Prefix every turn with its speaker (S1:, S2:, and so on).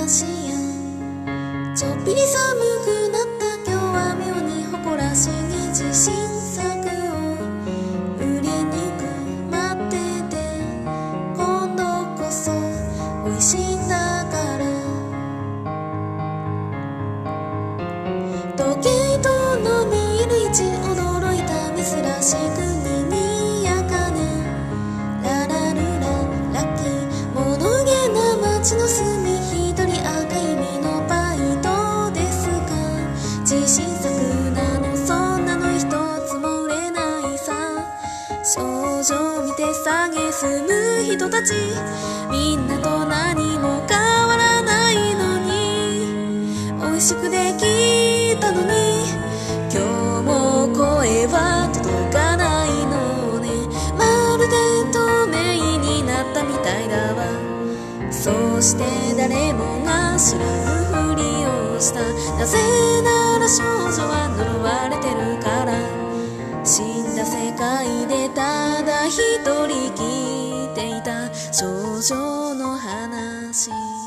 S1: 話やちょっぴり寒くなった今日は妙に誇らしげ自信作を売りに行く待ってて今度こそ美味しいんだから時計との見える位置驚いた珍しく賑やかねララルララッキー物憂げな街の隅一人赤い実のバイトですか自信作なのそんなの一つも売れないさ少女見て蔑む人たちみんなと何も変わらないのに美味しくできたのに今日も声は届かないのねまるで透明になったみたいだわそうして誰もが知らぬふりをしたなぜなら少女は呪われてるから死んだ世界でただ一人聞いていた少女の話